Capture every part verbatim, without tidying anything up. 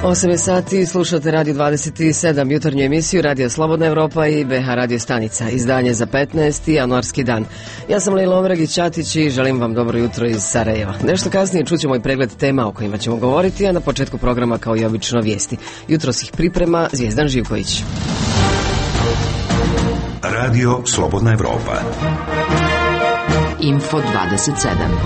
osam je sati, slušate Radio dvadeset sedam, jutarnju emisiju Radio Slobodna Evropa i B H Radio stanica, izdanje za petnaesti januarski dan. Ja sam Lejla Omragić-Ćatić i želim vam dobro jutro iz Sarajeva. Nešto kasnije čućemo i pregled tema o kojima ćemo govoriti, a na početku programa kao i obično vijesti. Jutros ih priprema Zvijezdan Živković. Radio Slobodna Evropa. Info dvadeset sedam.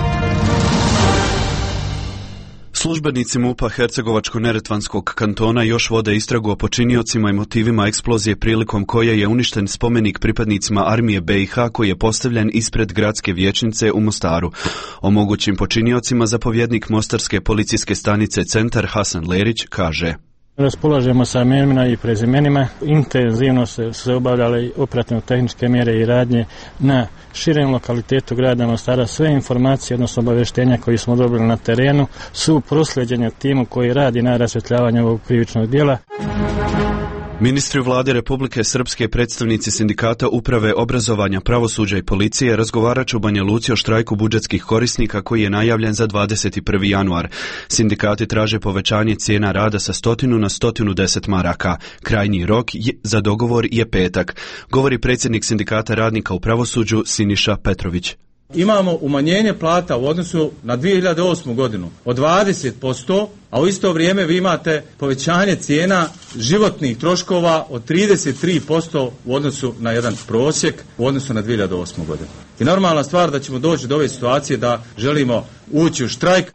Službenici MUP-a Hercegovačko-neretvanskog kantona još vode istragu o počiniocima i motivima eksplozije prilikom koje je uništen spomenik pripadnicima armije B i H koji je postavljen ispred gradske vijećnice u Mostaru. O mogućim počiniocima zapovjednik Mostarske policijske stanice Centar Hasan Lerić kaže: Raspolažemo sa imenima i prezimenima. Intenzivno se, se obavljale operativno-tehničke mjere i radnje na širem lokalitetu grada Mostara. Sve informacije, odnosno obavještenja koje smo dobili na terenu, su proslijeđene timu koji radi na rasvjetljavanju ovog krivičnog djela. Ministri vlade Republike Srpske, predstavnici sindikata uprave obrazovanja, pravosuđa i policije razgovarat će u Banja Luci o štrajku budžetskih korisnika koji je najavljen za dvadeset prvi januar. Sindikati traže povećanje cijena rada sa stotinu na stotinu deset maraka. Krajnji rok je, za dogovor je petak, govori predsjednik sindikata radnika u pravosuđu Siniša Petrović. Imamo umanjenje plata u odnosu na dvije hiljade osmu godinu od dvadeset posto, a u isto vrijeme vi imate povećanje cijena životnih troškova od trideset tri posto u odnosu na jedan prosjek u odnosu na dvije hiljade osmu godinu. I normalna stvar da ćemo doći do ove situacije da želimo ući u štrajk.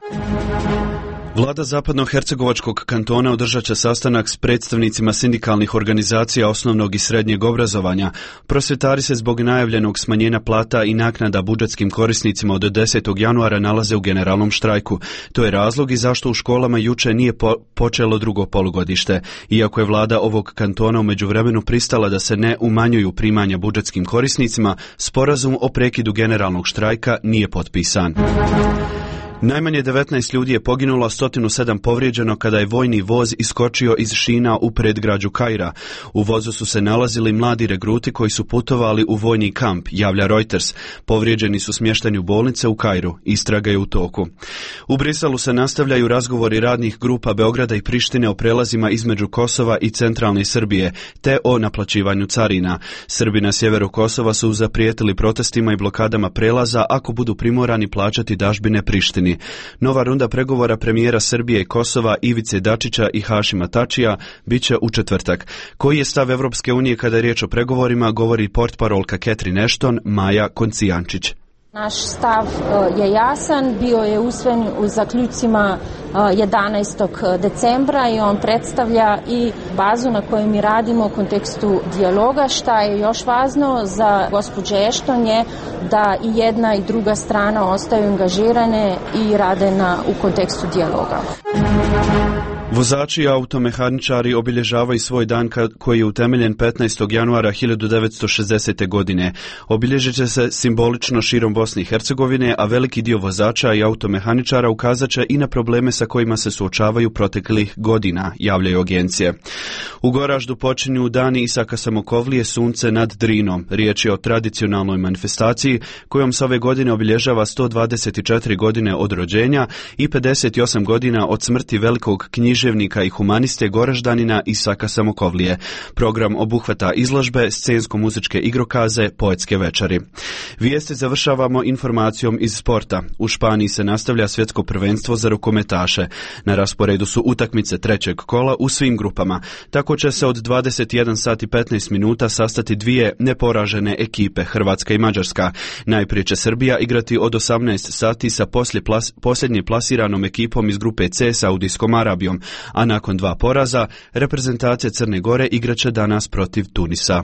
Vlada Zapadno-hercegovačkog kantona održat će sastanak s predstavnicima sindikalnih organizacija osnovnog i srednjeg obrazovanja. Prosvjetari se zbog najavljenog smanjenja plata i naknada budžetskim korisnicima od desetog januara nalaze u generalnom štrajku. To je razlog i zašto u školama juče nije po- počelo drugo polugodište. Iako je vlada ovog kantona u međuvremenu pristala da se ne umanjuju primanja budžetskim korisnicima, sporazum o prekidu generalnog štrajka nije potpisan. Najmanje devetnaest ljudi je poginulo, a sto sedam povrijeđeno kada je vojni voz iskočio iz šina u predgrađu Kaira. U vozu su se nalazili mladi regruti koji su putovali u vojni kamp, javlja Reuters. Povrijeđeni su smješteni u bolnice u Kairu. Istraga je u toku. U Briselu se nastavljaju razgovori radnih grupa Beograda i Prištine o prelazima između Kosova i centralne Srbije, te o naplaćivanju carina. Srbi na sjeveru Kosova su zaprijetili protestima i blokadama prelaza ako budu primorani plaćati dažbine Prištini. Nova runda pregovora premijera Srbije i Kosova Ivice Dačića i Hašima Tačija bit će u četvrtak. Koji je stav Evropske unije kada je riječ o pregovorima, govori portparolka Catherine Ashton, Maja Koncijančić. Naš stav je jasan, bio je usvojen u zaključcima jedanaestog decembra i on predstavlja i bazu na kojoj mi radimo u kontekstu dijaloga. Šta je još važno za gospođu Ashton je da i jedna i druga strana ostaju angažirane i rade na, u kontekstu dijaloga. Vozači i automehaničari obilježavaju svoj dan koji je utemeljen petnaestog januara hiljadu devetsto šezdesete. godine. Obilježit će se simbolično širom Bosne i Hercegovine, a veliki dio vozača i automehaničara ukazat će i na probleme sa kojima se suočavaju proteklih godina, javljaju agencije. U Goraždu počinju dani Isaka Samokovlije Sunce nad Drinom. Riječ je o tradicionalnoj manifestaciji kojom se ove godine obilježava sto dvadeset četiri godine od rođenja i pedeset osam godina od smrti velikog književnika i humaniste Goraždanina Isaka Samokovlije. Program obuhvata izložbe, scensko-muzičke igrokaze, poetske večeri. Vijesti završavamo informacijom iz sporta. U Španiji se nastavlja svjetsko prvenstvo za rukometaše. Na rasporedu su utakmice trećeg kola u svim grupama. Tako će se od dvadeset jedan sat i petnaest minuta sastati dvije neporažene ekipe, Hrvatska i Mađarska. Najprije će Srbija igrati od osamnaest sati sa poslije plas, posljednje plasiranom ekipom iz grupe C, Saudijskom Arabijom, a nakon dva poraza reprezentacija Crne Gore igraće danas protiv Tunisa.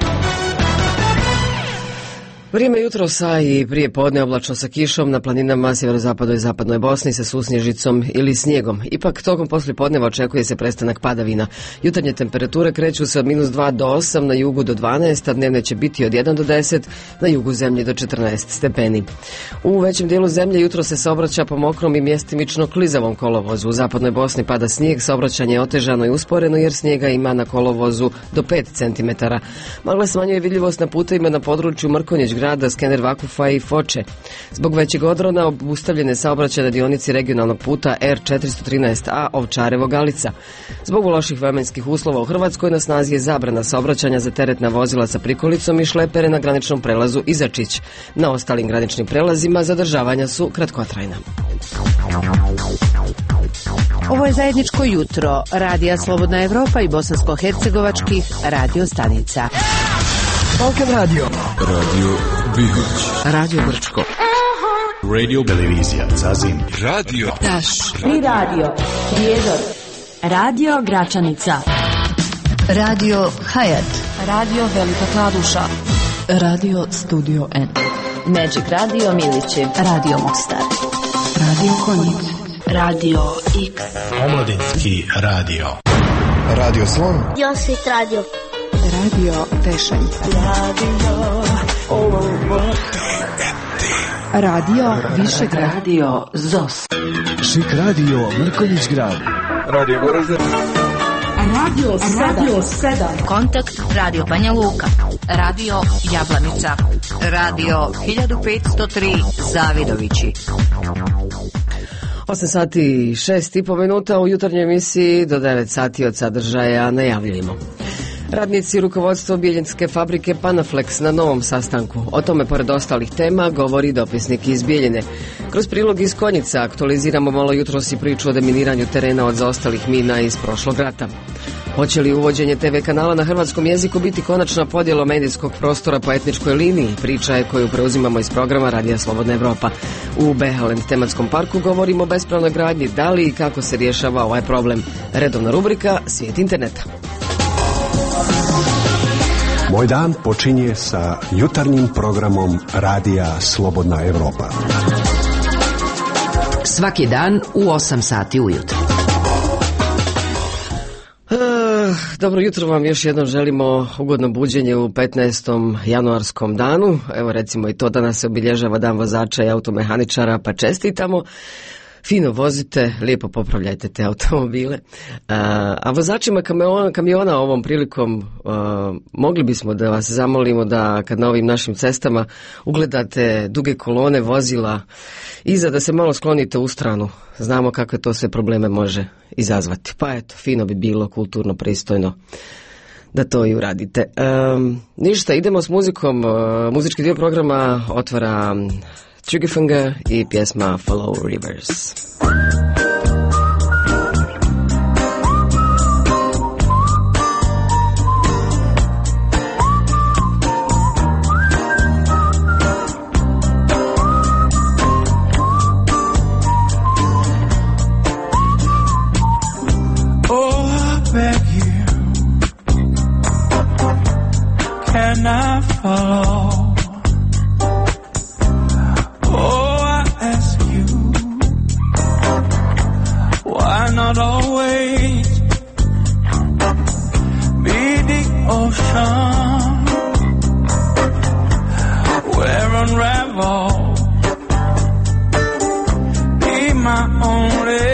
Vrijeme jutrosa i prije podne oblačno sa kišom na planinama sjeverozapadnoj i zapadnoj Bosni sa susnježicom ili snijegom. Ipak tokom poslijepodneva očekuje se prestanak padavina. Jutarnje temperature kreću se od minus dva do osam, na jugu do dvanaest, a dnevne će biti od jedan do deset, na jugu zemlje do četrnaest stepeni. U većem dijelu zemlje jutro se saobraća po mokrom i mjestimično klizavom kolovozu. U zapadnoj Bosni pada snijeg, saobraćanje je otežano i usporeno jer snijega ima na kolovozu do pet centimetara. Magle smanjuje vidljivost na putevima na području Mrkonjić, grada, skener Vakufa i Foče. Zbog većeg odrona obustavljene saobraćaj na dionici regionalnog puta R četiristo trinaest A Ovčarevo-Galica. Zbog loših vremenskih uslova u Hrvatskoj na snazi je zabrana saobraćanja za teretna vozila sa prikolicom i šlepere na graničnom prelazu Izačić. Na ostalim graničnim prelazima zadržavanja su kratkotrajna. Ovo je zajedničko jutro Radija Slobodna Evropa i bosansko-hercegovačkih radio stanica. Balkan Radio, Radio Bihać, Radio Brčko, Radio Televizija Zazin, Radio Taš, Tri Radio, Prijedor, Radio Gračanica, Radio Hayat, Radio Velika Kladuša, Radio Studio N, Magic Radio Milići, Radio Mostar, Radio Konjic, Radio X, Omladinski radio, Radio Slon, Josit Radio, Radio Tešanj, Radio Radio Višegrad, Radio Zos, Šik Radio Mrkonjić grad, Radio Goražde, Radio Radio sedam, Kontakt Radio Banja Luka, Radio Jablanica, Radio hiljadu petsto tri Zavidovići. osam sati i šest i po minuta u jutarnjoj emisiji do devet sati od sadržaja najavljujemo. Radnici rukovodstva Bijeljinske fabrike Panaflex na novom sastanku. O tome, pored ostalih tema, govori dopisnik iz Bijeljine. Kroz prilog iz Konjica aktualiziramo malo jutros i priču o deminiranju terena od zaostalih mina iz prošlog rata. Hoće li uvođenje te ve kanala na hrvatskom jeziku biti konačna podjela medijskog prostora po etničkoj liniji? Priča je koju preuzimamo iz programa Radija Slobodna Evropa. U Behalend tematskom parku govorimo o bespravnoj gradnji, da li i kako se rješava ovaj problem. Redovna rubrika Svijet interneta. Moj dan počinje sa jutarnjim programom Radija Slobodna Evropa. Svaki dan u osam sati ujutro. Dobro jutro vam, još jednom želimo ugodno buđenje u petnaestom januarskom danu. Evo recimo i to danas se obilježava dan vozača i automehaničara, pa čestitamo. Fino vozite, lijepo popravljajte te automobile. A, a vozačima kamiona, kamiona ovom prilikom a, mogli bismo da vas zamolimo da kad na ovim našim cestama ugledate duge kolone vozila iza, da se malo sklonite u stranu. Znamo kakve to sve probleme može izazvati. Pa eto, fino bi bilo, kulturno, pristojno da to i uradite. Um, ništa, idemo s muzikom. Uh, muzički dio programa otvara Triggerfinger i pjesma Follow Rivers. Can I follow? Oh, I ask you, why not always be the ocean where unravel, be my only,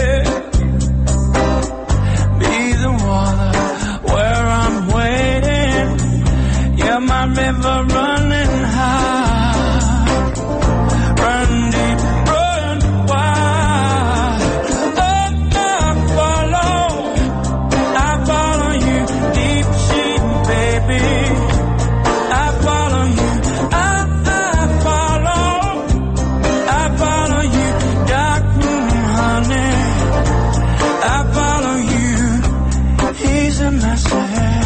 be the water where I'm waiting. You're my river running high, run deep, run wide. Oh, I follow, I follow you, deep sea, baby. I follow you, I, I follow, I follow you, dark room, honey. I follow you, he's a message.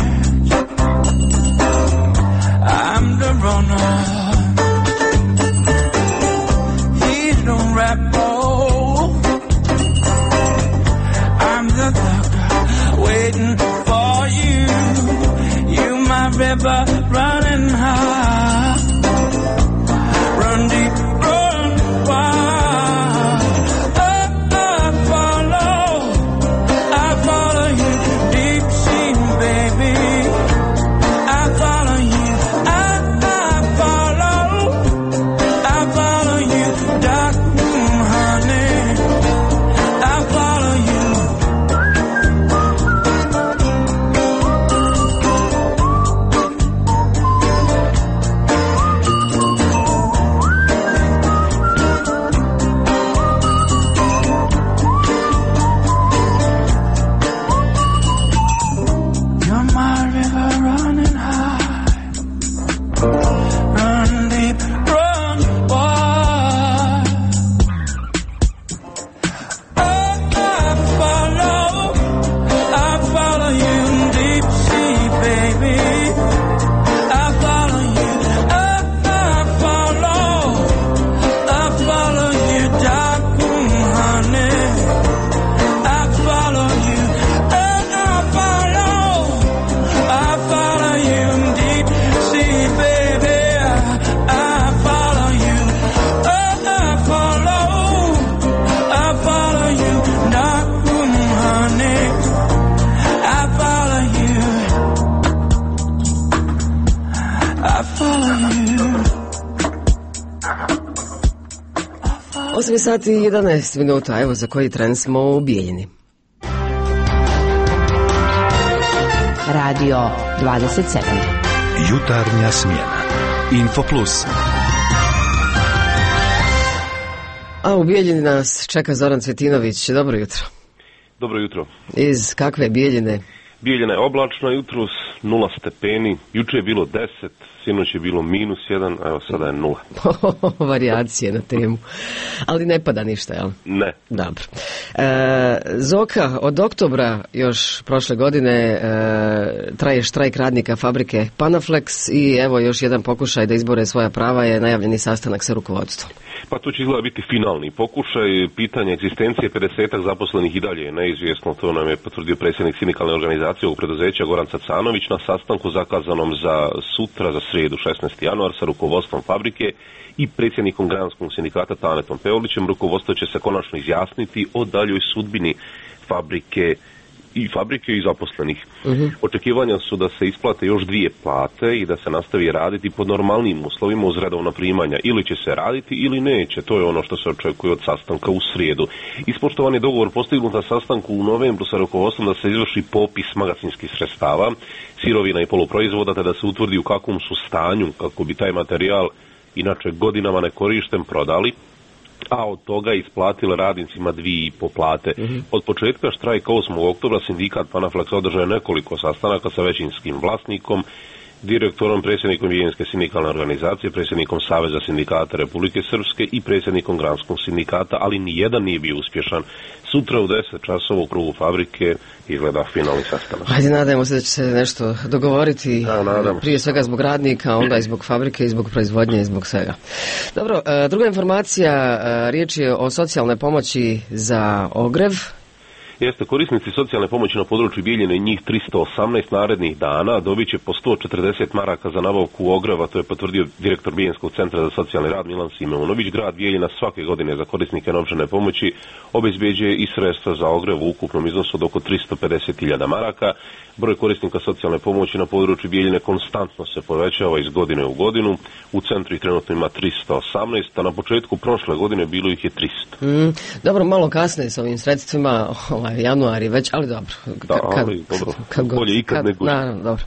I'm the runner. He's no rebel. I'm the doctor waiting for you. You my river running high. Run deep, run wide. Oh, I follow, I follow you, deep sea, baby. I follow you. osam sati i jedanaest minuta, evo za koji tren smo u Bijeljini. Radio dvadeset sedam. Jutarnja smjena. Info Plus. A u Bijeljini nas čeka Zoran Cvetinović. Dobro jutro. Dobro jutro. Iz kakve Bijeljine? Bijeljina je oblačna, jutros nula stepeni, juče je bilo deset, sinoć je bilo minus jedan, a evo sada je nula. Varijacije na temu. Ali ne pada ništa, jel? Ne. Dobro. E, Zoka, od oktobra još prošle godine e, traje štrajk radnika fabrike Panaflex i evo još jedan pokušaj da izbore svoja prava je najavljeni sastanak sa rukovodstvom. Pa to će izgleda biti finalni pokušaj. Pitanje egzistencije pedesetak zaposlenih i dalje je neizvjesno. To nam je potvrdio predsjednik sindikalne organizacije ovog preduzeća Goran Cacanović na sastanku zakazanom za sutra, za srijedu šesnaesti januar sa rukovodstvom fabrike i predsjednikom Granskog sindikata Tanetom Peolićem. Rukovodstvo će se konačno izjasniti o daljoj sudbini fabrike i fabrike i zaposlenih. Uh-huh. Očekivanja su da se isplate još dvije plate i da se nastavi raditi pod normalnim uslovima uz redovna primanja. Ili će se raditi ili neće. To je ono što se očekuje od sastanka u srijedu. Ispoštovan je dogovor postignut na sastanku u novembru sa rukovodstvom da se izvrši popis magacinskih sredstava, sirovina i poluproizvoda, te da se utvrdi u kakvom su stanju kako bi taj materijal inače godinama nekorišten prodali, a od toga isplatile radnicima dvije i po plate. Mm-hmm. Od početka štrajka osmog oktobra sindikat Panaflex održao je nekoliko sastanaka sa većinskim vlasnikom, direktorom, predsjednikom Bijeljinske sindikalne organizacije, predsjednikom Saveza sindikata Republike Srpske i predsjednikom Granskog sindikata, ali nijedan nije bio uspješan. Sutra u deset časova u krugu fabrike izgleda finalni sastanak. Ajde, nadajmo se da će se nešto dogovoriti, ja, prije svega zbog radnika, onda i zbog fabrike i zbog proizvodnje i zbog svega. Dobro, druga informacija, riječ je o socijalnoj pomoći za ogrev. Jeste, korisnici socijalne pomoći na području Bijeljine i njih tristo osamnaest narednih dana dobit će po sto četrdeset maraka za nabavku ogreva, to je potvrdio direktor Bijeljinskog centra za socijalni rad Milan Simeunović. Grad Bijeljina svake godine za korisnike novčane pomoći obezbeđuje i sredstva za ogrev u ukupnom iznosu od oko tristo pedeset hiljada maraka. Broj korisnika socijalne pomoći na području Bijeljine konstantno se povećava iz godine u godinu. U centru ih trenutno ima tristo osamnaest, a na početku prošle godine bilo ih je tristo. Mm, dobro, malo kasne s ovim sredstvima, ovaj, januar je već, ali dobro. Da, kad, ali dobro, kad, bolje ikad nego. Naravno, dobro.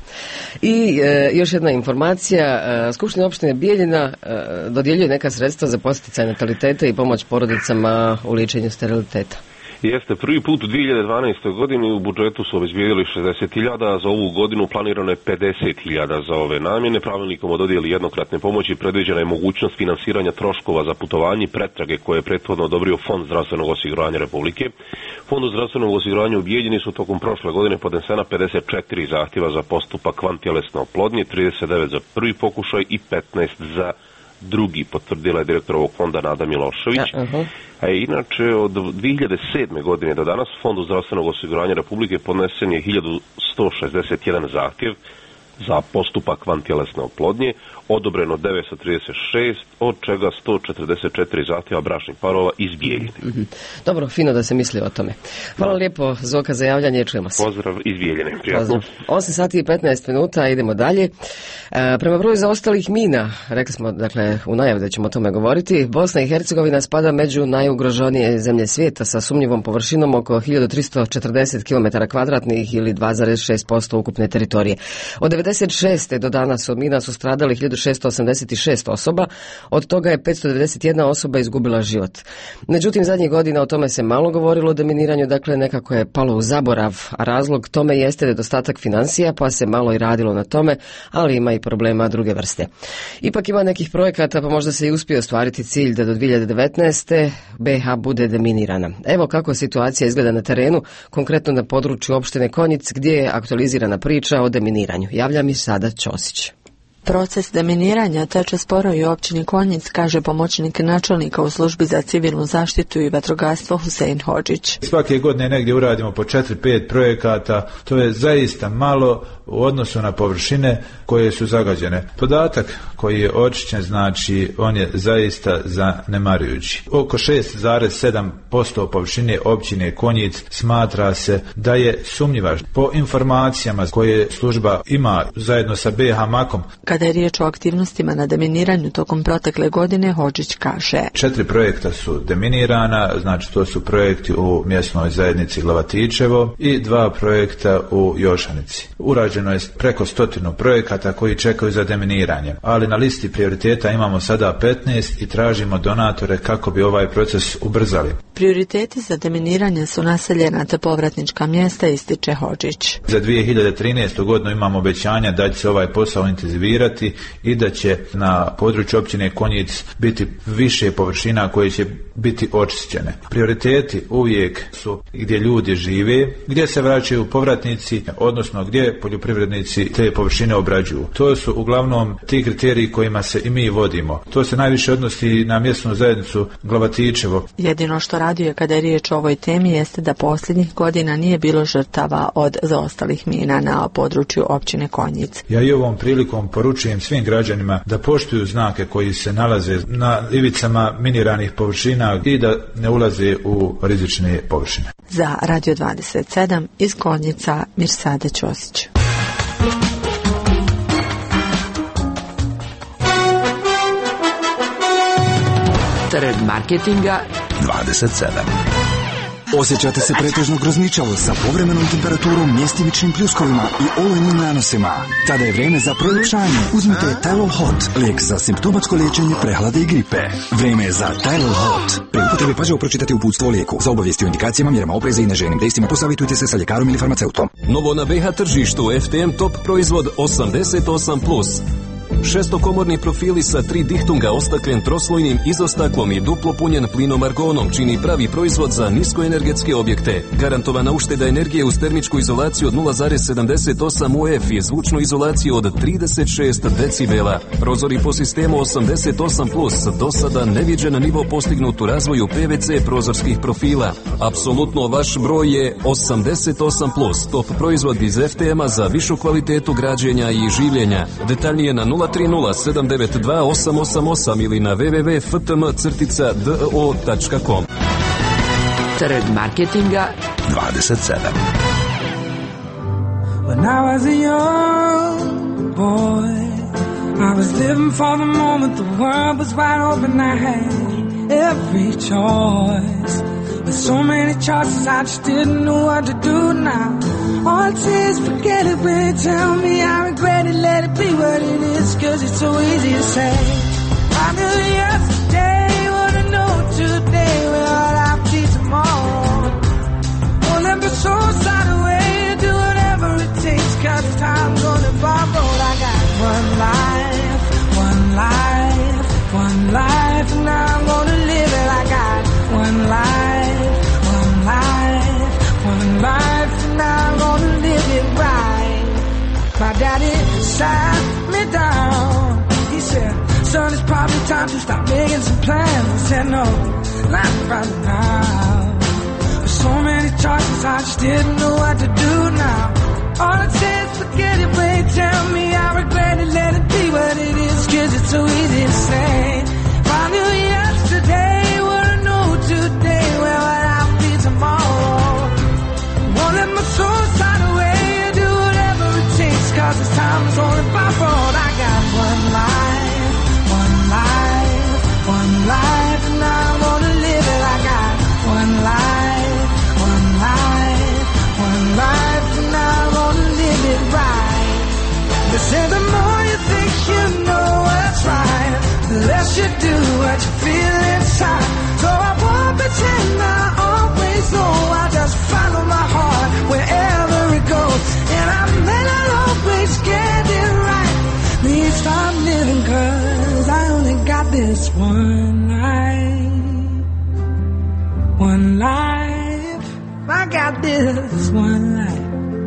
I e, još jedna informacija, e, Skupština opštine Bijeljina e, dodjeljuje neka sredstva za podsticaj nataliteta i pomoć porodicama u liječenju steriliteta. Jeste, prvi put u dvije hiljade dvanaestoj godini u budžetu su obezbijedili šezdeset hiljada, a za ovu godinu planirano je pedeset hiljada za ove namjene. Pravilnikom o dodjeli jednokratne pomoći predviđena je mogućnost finansiranja troškova za putovanje i pretrage koje je prethodno odobrio Fond zdravstvenog osiguranja Republike. Fondu zdravstvenog osiguranja u Bijeljini su tokom prošle godine podnesena pedeset četiri zahtjeva za postupak vantjelesne oplodnje, trideset devet za prvi pokušaj i petnaest za drugi, potvrdila je direktor ovog fonda Nada Milošević. Ja, uh-huh. A inače, od dvije hiljade sedme godine do danas Fondu zdravstvenog osiguranja Republike podnesen je hiljadu sto šezdeset jedan zahtjev za postupak vantjelesne oplodnje, odobreno devetsto trideset šest, od čega sto četrdeset četiri zahtjeva bračnih parova iz Bijeljine. Mm-hmm. Dobro, fino da se misli o tome. Hvala da. Lijepo, Zoka, za javljanje, čujemo se. Pozdrav iz Bijeljine. Prijatno. osam sati i petnaest minuta, idemo dalje. E, prema broju zaostalih mina, rekli smo, dakle, u najavi da ćemo o tome govoriti, Bosna i Hercegovina spada među najugroženije zemlje svijeta sa sumnjivom površinom oko hiljadu tristo četrdeset kilometara kvadratnih ili dva zarez šest posto ukupne teritorije. Od devedeset šeste do danas od mina su stradali hiljadu šesto osamdeset šest osoba, od toga je petsto devedeset jedna osoba izgubila život. Međutim, zadnjih godina o tome se malo govorilo o deminiranju, dakle nekako je palo u zaborav, a razlog tome jeste nedostatak financija, pa se malo i radilo na tome, ali ima i problema druge vrste. Ipak ima nekih projekata, pa možda se i uspije ostvariti cilj da do dvije hiljade devetnaeste. B iH bude deminirana. Evo kako situacija izgleda na terenu, konkretno na području opštine Konjic, gdje je aktualizirana priča o deminiranju. Javlja mi sada Ćosić. Proces deminiranja teče sporo i u općini Konjic, kaže pomoćnik načelnika u službi za civilnu zaštitu i vatrogastvo Husein Hodžić. Svake godine negdje uradimo po četiri pet projekata, to je zaista malo u odnosu na površine koje su zagađene. Podatak koji je očišćen, znači, on je zaista zanemarujući. Oko šest zarez sedam posto površine općine Konjic smatra se da je sumnjiva. Po informacijama koje služba ima zajedno sa B iH M A K-om, Kada je riječ o aktivnostima na deminiranju tokom protekle godine, Hodžić kaže: Četiri projekta su deminirana, znači to su projekti u mjesnoj zajednici Glavatičevo i dva projekta u Jošanici. Urađeno je preko stotinu projekata koji čekaju za deminiranje, ali na listi prioriteta imamo sada petnaest i tražimo donatore kako bi ovaj proces ubrzali. Prioriteti za deminiranje su naseljena te povratnička mjesta, ističe Hodžić. Za dvije hiljade trinaestu godinu imamo obećanja da će se ovaj posao intenzivirati i da će na području općine Konjic biti više površina koje će biti očišćene. Prioriteti uvijek su gdje ljudi žive, gdje se vraćaju povratnici, odnosno gdje poljoprivrednici te površine obrađuju. To su uglavnom ti kriteriji kojima se i mi vodimo. To se najviše odnosi na mjesnu zajednicu Glavatičevo. Jedino što raduje kada je riječ o ovoj temi jeste da posljednjih godina nije bilo žrtava od zaostalih mina na području općine Konjic. Ja i ovom prilikom poručujem svim građanima da poštuju znake koji se nalaze na ivicama miniranih površina i da ne ulaze u rizične površine. Za Radio dvadeset sedam iz Konjica, Mirsade Ćosić. Trend marketinga dvadeset sedam. Osjećate se pretežno grozničavo sa povremenom temperaturom, mjestimičnim pljuskovima i olujnim nanosima? Tada je vrijeme za proljepšanje. Uzmite Tylol Hot, lijek za simptomatsko liječenje prehlade i gripe. Vrijeme je za Tylol Hot. Pri upotrebi pažljivo pročitati uputstvo o lijeku. Za obavijesti o indikacijama, mjerama opreza i neželjenim dejstvima posavitujte se sa ljekarom ili farmaceutom. Novo na be ha tržištu F T M Top proizvod osamdeset osam plus. Šestokomorni profili sa tri dihtunga ostaklen troslojnim izostaklom i duplo punjen plinom argonom čini pravi proizvod za niskoenergetske objekte. Garantovana ušteda energije uz termičku izolaciju od nula zarez sedamdeset osam U F i zvučnu izolaciju od trideset šest decibela. Prozori po sistemu osamdeset osam plus, do sada neviđen nivo postignut u razvoju P V C prozorskih profila. Apsolutno vaš broj je osamdeset osam plus, top proizvod iz F T M-a za višu kvalitetu građenja i življenja. Detaljnije na nula tri nula sedam devet dva osam osam osam ili na w w w tačka f t m crtica d o tačka com. Trend marketinga dvadeset sedam. When I was a young boy, I was living for the moment, the world was wide open, I had every choice. With so many choices, I just didn't know what to do now. All it says, forget it when you tell me I regret it, let it be what it is, cause it's so easy to say. I knew yesterday, what I know today, well, I'll be tomorrow. Won't let my soul slide away, do whatever it takes, cause time's gonna borrow. I got one life, one life, one life, and I'm gonna live it. I got one life, one life, one life, and I'm gonna live it right. My daddy sat me down. He said, son, it's probably time to start making some plans. I said, no, not right now. With so many choices, I just didn't know what to do now. All it says, forget it, wait, tell me I regret it, let it be what it is, cause it's so easy to say. If I knew yesterday what I know today, well, I'll be tomorrow. Won't let my soul slide away, do whatever it takes, cause this time is only borrowed. I got one life, one life, one life, and I'm gonna live it. I got one life, one life, one life, and I'm gonna live it right. They say the more you think you know what's right, the less you do what you feel inside. So I won't pretend I always know, I just follow my heart wherever it goes. And I may not always get it right, please stop living, cause I only got this one life. One life, I got this one life.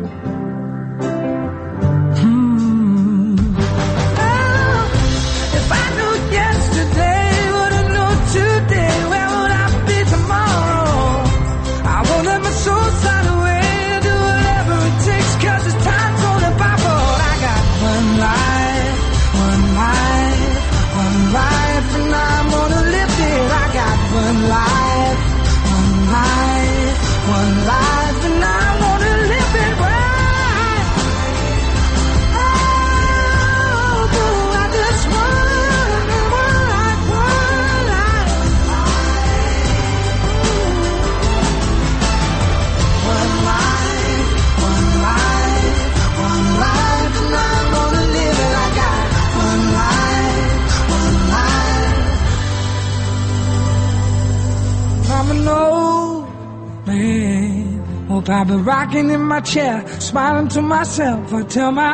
Hmm. Oh, if I knew yesterday what I know today, where would I be tomorrow? I won't let my soul slide away, do whatever it takes, cause this time's only borrowed. I got one life, one life, one life, and I'm gonna live it. I got one life, one life, one life, and I'm gonna live it. up, I'll be rocking in my chair, smiling to myself. I tell my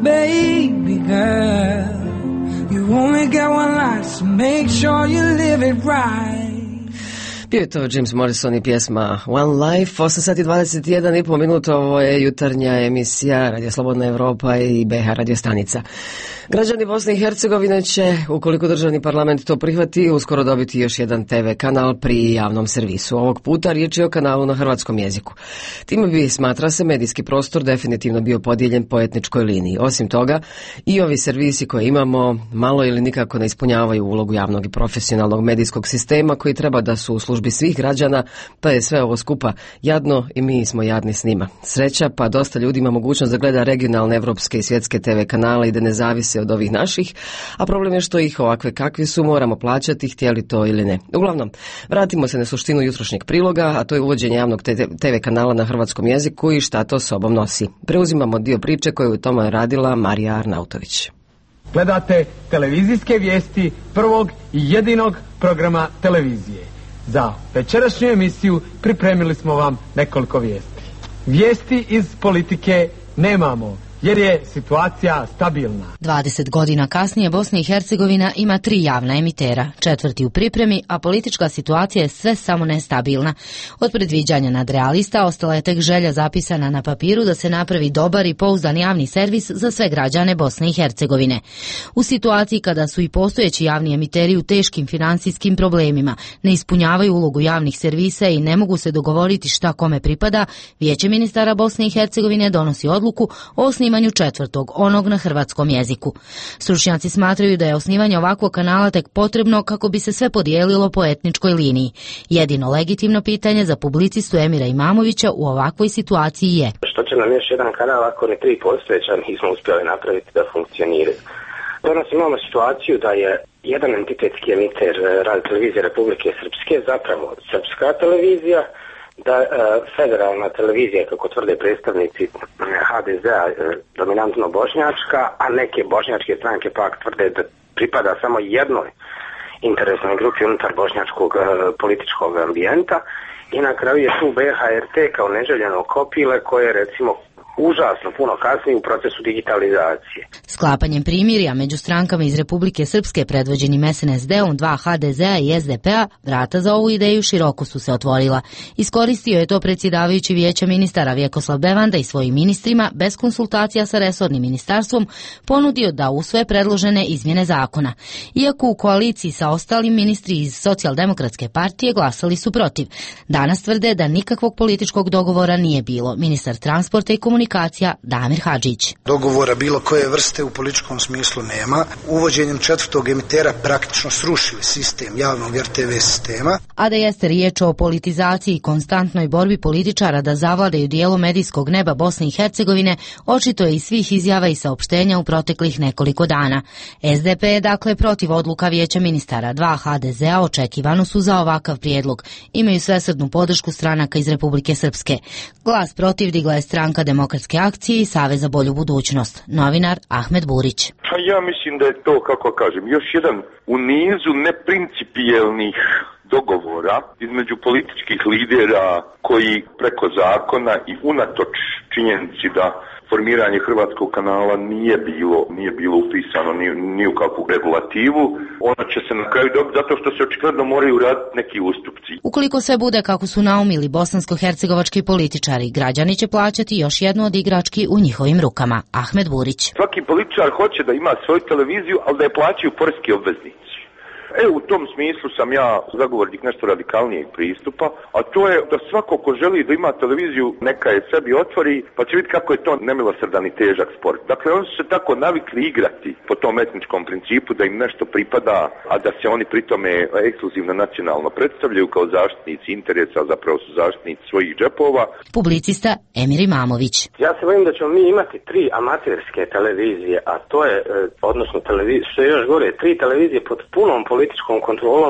baby girl, you only get one life, so make sure you live it right. Bio je to James Morrison i pjesma One Life. osam sati dvadeset jedan i pol minuta, ovo je jutarnja emisija Radio Slobodna Evropa i B H radio stanica. Građani Bosne i Hercegovine će, ukoliko državni parlament to prihvati, uskoro dobiti još jedan te ve kanal pri javnom servisu. Ovog puta riječ je o kanalu na hrvatskom jeziku. Time bi, smatra se, medijski prostor definitivno bio podijeljen po etničkoj liniji. Osim toga, i ovi servisi koje imamo malo ili nikako ne ispunjavaju ulogu javnog i profesionalnog medijskog sistema koji treba da su u službi svih građana, pa je sve ovo skupa jadno i mi smo jadni s njima. Sreća, pa dosta ljudi ima mogućnost da gleda regionalne, evropske i svjetske te ve kanale i da ne zavise od ovih naših, a problem je što ih ovakve kakvi su moramo plaćati, htjeli to ili ne. Uglavnom, vratimo se na suštinu jutrošnjeg priloga, a to je uvođenje javnog te ve kanala na hrvatskom jeziku i šta to sobom nosi. Preuzimamo dio priče koju u tome radila Marija Arnautović. Gledate televizijske vijesti prvog i jedinog programa televizije. Za večerašnju emisiju pripremili smo vam nekoliko vijesti. Vijesti iz politike nemamo, jer je situacija stabilna. dvadeset godina kasnije Bosna i Hercegovina ima tri javna emitera, četvrti u pripremi, a politička situacija je sve samo nestabilna. Od predviđanja nadrealista ostala je tek želja zapisana na papiru da se napravi dobar i pouzdan javni servis za sve građane Bosne i Hercegovine. U situaciji kada su i postojeći javni emiteri u teškim financijskim problemima, ne ispunjavaju ulogu javnih servisa i ne mogu se dogovoriti šta kome pripada, Vijeće ministara Bosne i Hercegovine donosi odluku o osnivanju četvrtog, onog na hrvatskom jeziku. Stručnjaci smatraju da je osnivanje ovakvog kanala tek potrebno kako bi se sve podijelilo po etničkoj liniji. Jedino legitimno pitanje za publicistu Emira Imamovića u ovakvoj situaciji je: što će nam još jedan kanal ako ni tri postojeća nismo uspjeli napraviti da funkcioniraju? Danas imamo situaciju da je jedan entitetski emiter Radio televizije Republike Srpske zapravo srpska televizija, da e, federalna televizija, kako tvrde predstavnici ha de zea, e, dominantno bošnjačka, a neke bošnjačke stranke pak tvrde da pripada samo jednoj interesnoj grupi unutar bošnjačkog e, političkog ambijenta. I na kraju je tu be ha er te kao neželjeno kopile koje recimo užasno puno kasnije u procesu digitalizacije. Sklapanjem primirja među strankama iz Republike Srpske predvođenim es en es de-om, dva ha de zea i es de pe-a, vrata za ovu ideju široko su se otvorila. Iskoristio je to predsjedavajući Vijeća ministara Vjekoslav Bevanda i svojim ministrima, bez konsultacija sa resornim ministarstvom, ponudio da usvoje predložene izmjene zakona. Iako u koaliciji sa ostalim ministri iz Socijaldemokratske partije glasali su protiv. Danas tvrde da nikakvog političkog dogovora nije bilo. Ministar transporta i komunikacija Damir Hadžić. Dogovora bilo koje vrste u političkom smislu nema. Uvođenjem četvrtog emitera praktično srušili sistem javnog er te ve sistema. A da jeste riječ o politizaciji i konstantnoj borbi političara da zavladaju dijelu medijskog neba Bosne i Hercegovine, očito je iz svih izjava i saopštenja u proteklih nekoliko dana. es de pe je dakle protiv odluka Vijeća ministara. Dva ha de zea očekivano su za ovakav prijedlog. Imaju svesrdnu podršku stranaka iz Republike Srpske. Glas protiv digla je stranka Demokratske akcije i Savez za bolju budućnost. Novinar Ahmed Burić. Pa ja mislim da je to, kako kažem, još jedan u nizu neprincipijelnih dogovora između političkih lidera koji preko zakona i unatoč činjenici da formiranje hrvatskog kanala nije bilo, nije bilo upisano ni, ni u kakvu regulativu, ono će se na kraju dobiti zato što se očigledno moraju raditi neki ustupci. Ukoliko sve bude kako su naumili bosansko-hercegovački političari, građani će plaćati još jednu od igrački u njihovim rukama. Ahmed Burić. Svaki političar hoće da ima svoju televiziju, ali da je plaćaju poreski obveznici. E, u tom smislu sam ja zagovornik nešto radikalnijeg pristupa, a to je da svako ko želi da ima televiziju neka je sebi otvori, pa će vidjeti kako je to nemilosrdan i težak sport. Dakle, oni su se tako navikli igrati po tom etničkom principu da im nešto pripada, a da se oni pritome ekskluzivno nacionalno predstavljaju kao zaštitnici interesa, a zapravo su zaštitnici svojih džepova. Publicista Emir Imamović. Ja se bojim da ćemo mi imati tri amaterske televizije, a to je, odnosno televizije, što je još gore, tri televizije pod punom političkom kontrolom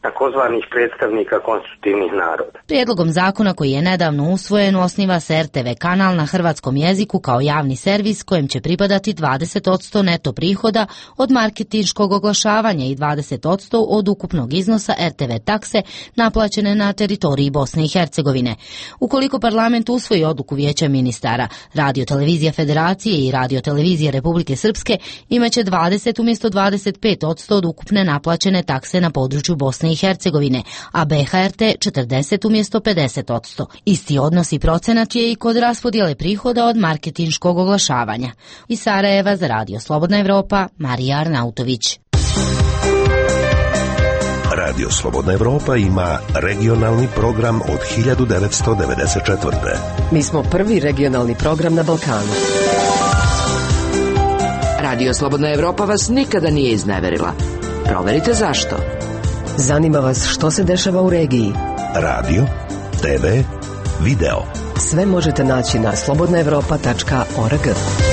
takozvanih predstavnika konstitutivnih naroda. Prijedlogom zakona koji je nedavno usvojen osniva se er te ve kanal na hrvatskom jeziku kao javni servis kojem će pripadati dvadeset posto neto prihoda od marketinškog oglašavanja i dvadeset posto od ukupnog iznosa er te ve takse naplaćene na teritoriji Bosne i Hercegovine. Ukoliko parlament usvoji odluku Vijeća ministara, Radio-televizija Federacije i Radio-televizija Republike Srpske imaće dvadeset umjesto dvadeset pet posto od ukupne naplaćene takse na području Bosne i Hercegovine, a be ha er te četrdeset umjesto pedeset posto. Isti odnos i procenat je i kod raspodjele prihoda od marketinškog oglašavanja. Iz Sarajeva za Radio Slobodna Evropa, Marija Arnautović. Radio Slobodna Evropa ima regionalni program od hiljadu devetsto devedeset četvrte. Mi smo prvi regionalni program na Balkanu. Radio Slobodna Evropa vas nikada nije izneverila. Proverite zašto. Zanima vas što se dešava u regiji. Radio, te ve, video. Sve možete naći na slobodna evropa tačka org.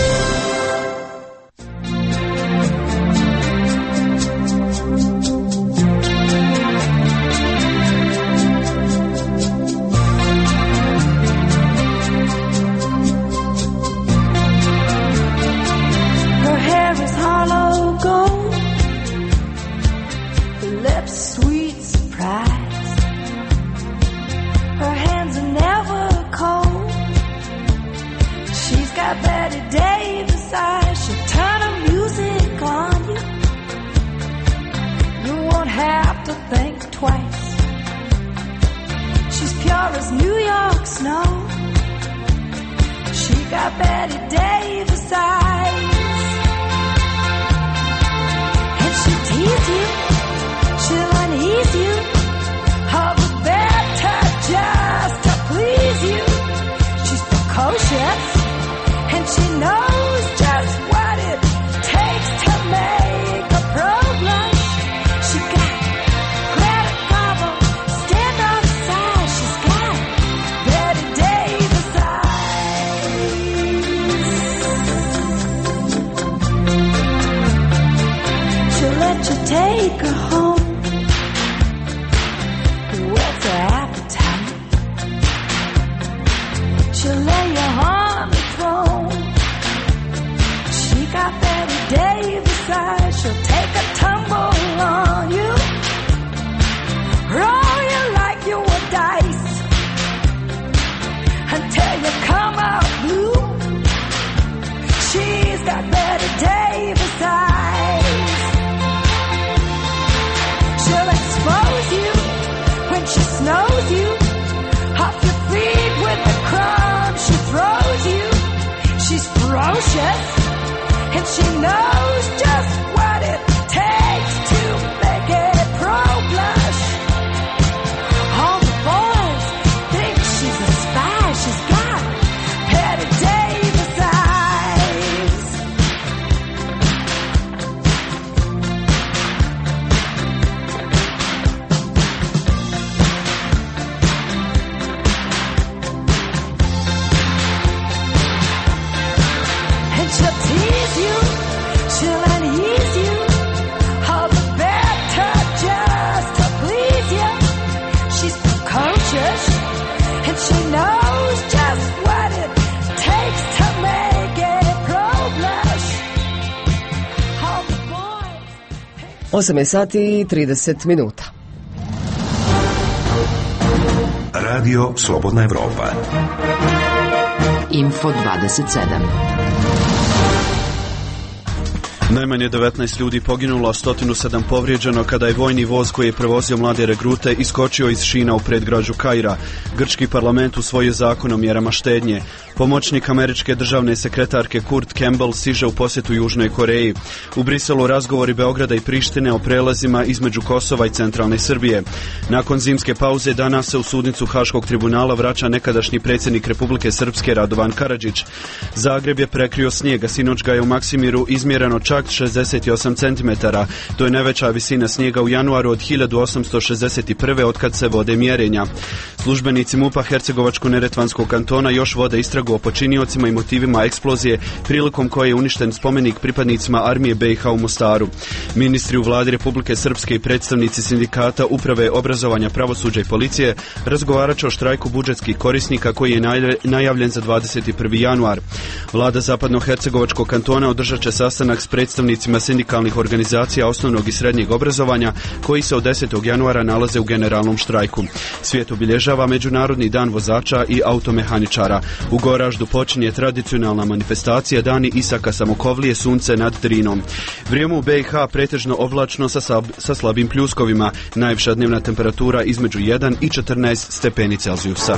osam je sati i trideset minuta. Radio Slobodna Evropa. Info dvadeset sedam. Najmanje devetnaest ljudi poginulo, a sto sedam povrijeđeno kada je vojni voz koji je prevozio mlade regrute iskočio iz šina u predgrađu Kaira. Grčki parlament usvojio zakon o mjerama štednje. Pomoćnik američke državne sekretarke Kurt Campbell stiže u posjetu Južnoj Koreji. U Briselu razgovori Beograda i Prištine o prelazima između Kosova i centralne Srbije. Nakon zimske pauze danas se u sudnicu Haškog tribunala vraća nekadašnji predsjednik Republike Srpske Radovan Karadžić. Zagreb je prekrio snijega, sinoć ga je u Maksimiru izmjereno čak čak šezdeset osam centimetara. To je najveća visina snijega u januaru od hiljadu osamsto šezdeset prve od kad se vode mjerenja. Službenici MUP-a Hercegovačko-neretvanskog kantona još vode istragu o počiniocima i motivima eksplozije prilikom koje je uništen spomenik pripadnicima armije B i H u Mostaru. Ministri u vladi Republike Srpske i predstavnici sindikata uprave obrazovanja, pravosuđa i policije razgovarat će o štrajku budžetskih korisnika koji je najavljen za dvadeset prvi januar. Vlada Zapadno-Hercegovačkog kantona održat će sastanak s predstavnicima sindikalnih organizacija osnovnog i srednjeg obrazovanja koji se od desetog januara nalaze u generalnom štrajku. Svijet obilježava Međunarodni dan vozača i automehaničara. U Goraždu počinje tradicionalna manifestacija Dani Isaka Samokovlije sunce nad Drinom. Vrijeme u B i H pretežno oblačno sa, sab, sa slabim pljuskovima. Najviša dnevna temperatura između jedan i četrnaest stepeni Celzijusa.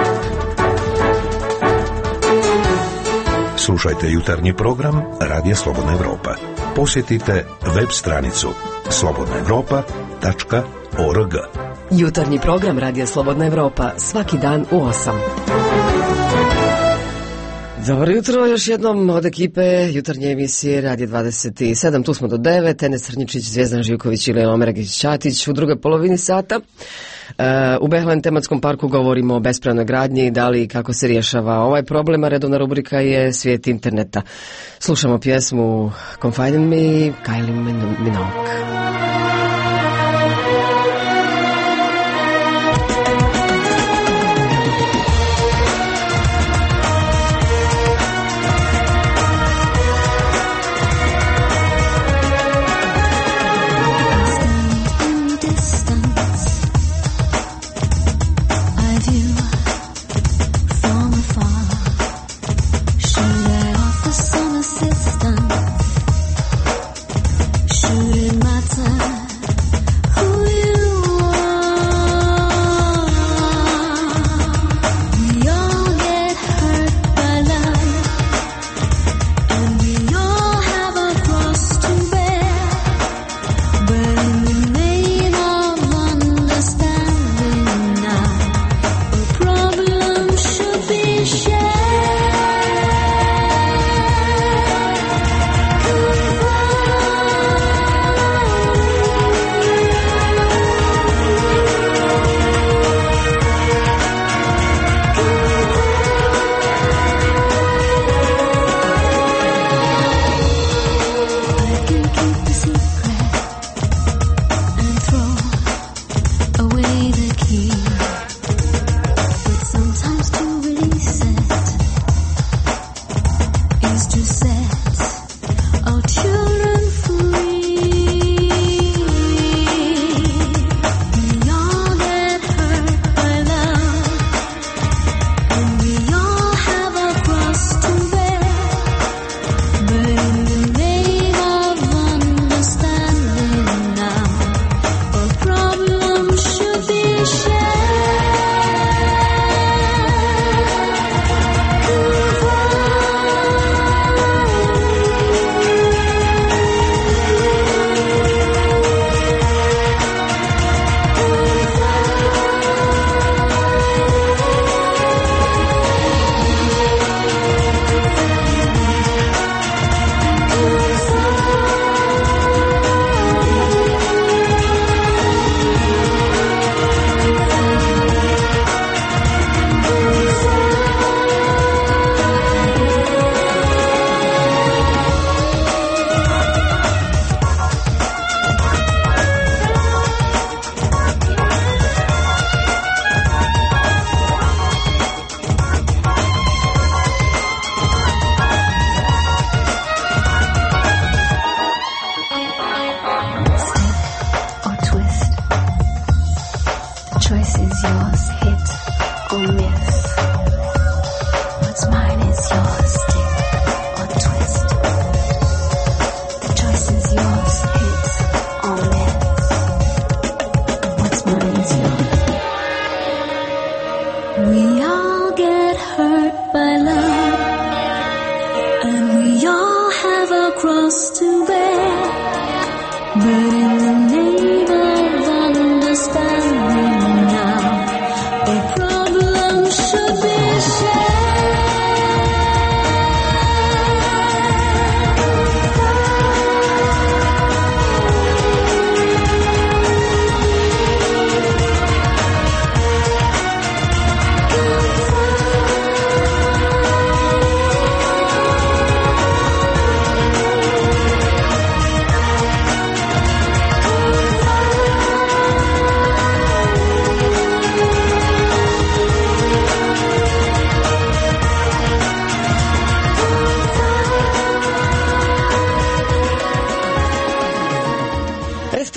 Slušajte jutarnji program Radija Slobodna Evropa. Posjetite web stranicu slobodna evropa tačka org. Jutarnji program Radija Slobodna Evropa svaki dan u osam. Dobro jutro, još jednom od ekipe jutarnje emisije Radija dvadeset sedam, tu smo do devet, Enes Crnjičić, Zvjezdan Živković i Leo Omeragić-Ćatić u drugoj polovini sata. U Behlen tematskom parku govorimo o bespravnoj gradnji, da li i kako se rješava ovaj problem, a redovna rubrika je Svijet interneta. Slušamo pjesmu Confide in Me, Kylie Minogue.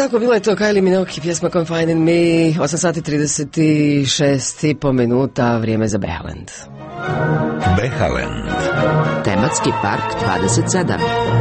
Tako, bilo je to Kylie Minogue i pjesma Confine in Me, osam sati trideset šest i po minuta, vrijeme za Behaland. Behaland. Tematski park dvadeset sedam.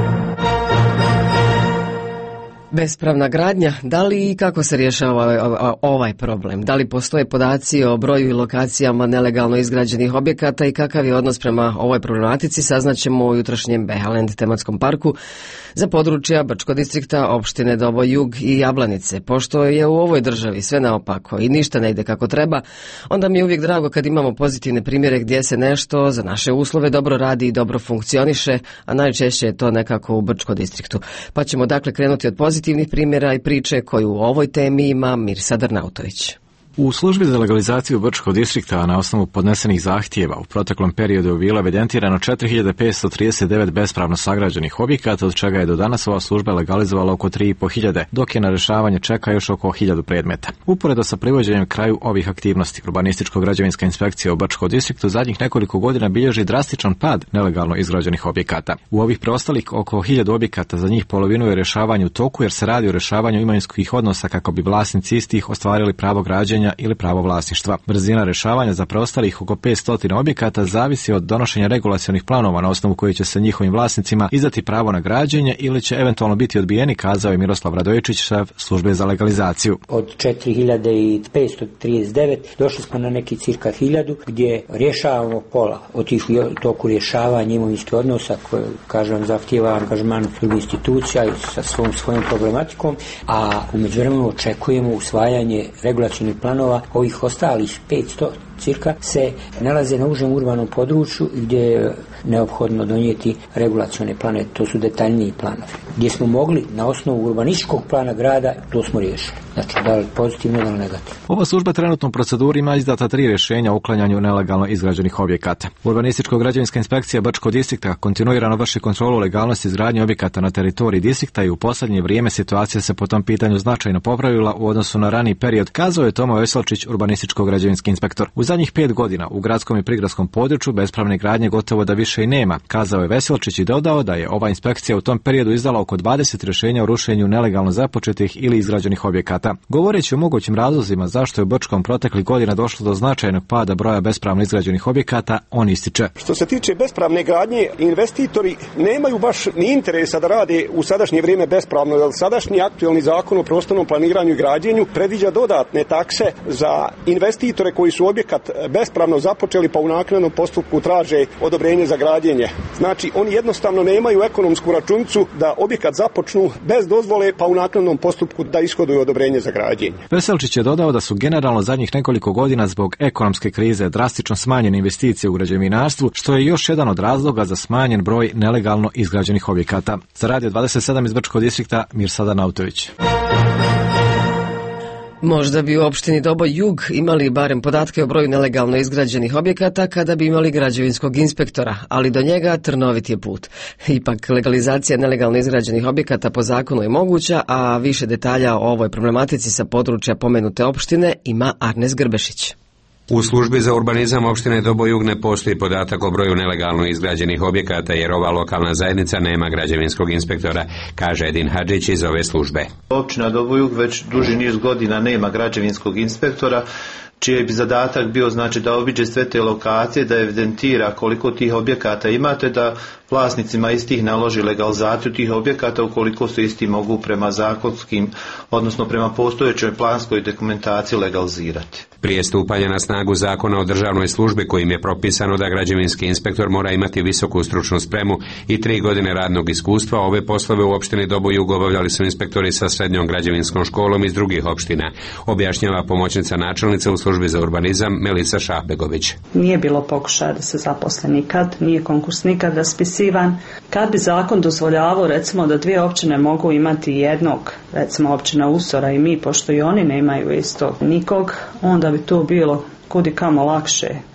Bespravna gradnja, da li i kako se rješava ovaj, ovaj problem? Da li postoje podaci o broju i lokacijama nelegalno izgrađenih objekata i kakav je odnos prema ovoj problematici, saznaćemo u jutrošnjem Behaland tematskom parku za područja Brčkog distrikta, opštine Dobo Jug i Jablanice. Pošto je u ovoj državi sve naopako i ništa ne ide kako treba, onda mi je uvijek drago kad imamo pozitivne primjere gdje se nešto za naše uslove dobro radi i dobro funkcioniše, a najčešće je to nekako u Brčkom distriktu. Pa ćemo dakle krenuti od pozitivnih primjera i priče koju u ovoj temi ima Mirsa Drnautović. U službi za legalizaciju Brčkog distrikta na osnovu podnesenih zahtjeva u proteklom periodu je bilo evidentirano četiri hiljade petsto trideset devet bespravno sagrađenih objekata, od čega je do danas ova služba legalizovala oko tri i po hiljade, dok je na rješavanje čeka još oko hiljadu predmeta. Uporedo sa privođenjem kraju ovih aktivnosti, urbanističko-građevinska inspekcija u Brčkom distriktu zadnjih nekoliko godina bilježi drastičan pad nelegalno izgrađenih objekata. U ovih preostalih oko hiljadu objekata za njih polovinu je rješavanje u toku, jer se radi o rješavanju imovinskih odnosa kako bi vlasnici istih ostvarili pravo građenja ili pravo vlasništva. Brzina rješavanja za preostalih oko petsto objekata zavisi od donošenja regulacionih planova na osnovu koji će se njihovim vlasnicima izdati pravo na građenje ili će eventualno biti odbijeni, kazao je Miroslav Radojičić, šef službe za legalizaciju. Od četiri hiljade petsto trideset devet došli smo na neki cirka hiljadu gdje rješavamo pola od tih toku rješavanja imovinskih odnosa koje, kažem, zahtijeva angažman institucija i sa svom svojom problematikom, a u međuvremenu očekujemo usvajanje regulacionih planova. Ovih ostalih petsto cirka se nalaze na užem urbanom području gdje je neophodno donijeti regulacione plane, to su detaljniji planovi. Gdje smo mogli na osnovu urbanističkog plana grada, to smo riješili. Znači, da li pozitivno, da li negativno. Ova služba trenutno u proceduri ima izdata tri rješenja o uklanjanju nelegalno izgrađenih objekata. Urbanističko-građevinska inspekcija Brčkog distrikta kontinuirano vrši kontrolu legalnosti izgradnje objekata na teritoriji distrikta i u posljednje vrijeme situacija se po tom pitanju značajno popravila u odnosu na raniji period, kazao je Tomo Veselčić, urbanističko-građevinski inspektor. U zadnjih pet godina u gradskom i prigradskom području bespravne gradnje gotovo da više i nema, kazao je Veselčić i dodao da je ova inspekcija u tom periodu izdala oko dvadeset rješenja o rušenju nelegalno započetih ili izgrađenih objekata. Govoreći o mogućim razlozima zašto je u Brčkom proteklih godina došlo do značajnog pada broja bespravno izgrađenih objekata, on ističe. Što se tiče bespravne gradnje, investitori nemaju baš ni interesa da rade u sadašnje vrijeme bespravno, jer sadašnji aktualni zakon o prostornom planiranju i građenju predviđa dodatne takse za investitore koji su objekat bespravno započeli pa u naknadnom postupku traže odobrenje za građenje. Znači, oni jednostavno nemaju ekonomsku računicu da objekat započnu bez dozvole pa u naknadnom postupku da ishoduju odobrenje za građenje. Veselčić je dodao da su generalno zadnjih nekoliko godina zbog ekonomske krize drastično smanjene investicije u građevinarstvu, što je još jedan od razloga za smanjen broj nelegalno izgrađenih objekata. Za Radio dvadeset sedam iz Brčkog distrikta, Mirsa Drnautović. Možda bi u opštini Dobo Jug imali barem podatke o broju nelegalno izgrađenih objekata kada bi imali građevinskog inspektora, ali do njega trnovit je put. Ipak legalizacija nelegalno izgrađenih objekata po zakonu je moguća, a više detalja o ovoj problematici sa područja pomenute opštine ima Arnes Grbešić. U službi za urbanizam opštine Dobo Jug ne postoji podatak o broju nelegalno izgrađenih objekata jer ova lokalna zajednica nema građevinskog inspektora, kaže Edin Hadžić iz ove službe. Općina Dobo Jug već duži niz godina nema građevinskog inspektora, čiji bi zadatak bio znači da obiđe sve te lokacije, da evidentira koliko tih objekata imate, da vlasnicima istih naloži legalizaciju tih objekata ukoliko se isti mogu prema zakonskim, odnosno prema postojećoj planskoj dokumentaciji legalizirati. Prije stupanja na snagu zakona o državnoj službi kojim je propisano da građevinski inspektor mora imati visoku stručnu spremu i tri godine radnog iskustva, ove poslove u opštini Dobo Jug obavljali su inspektori sa srednjom građevinskom školom iz drugih opština, objašnjava pomoćnica načelnice u službi za urbanizam Melisa Šahbegović. Nije bilo pokušaja da se zaposle nikad, nije konkurs nikad raspisivan. Kad bi zakon dozvoljavao recimo da dvije općine mogu imati jednog, recimo općina Usora i mi, pošto i oni nemaju isto nikog, onda bi to bilo kudi kamo lakše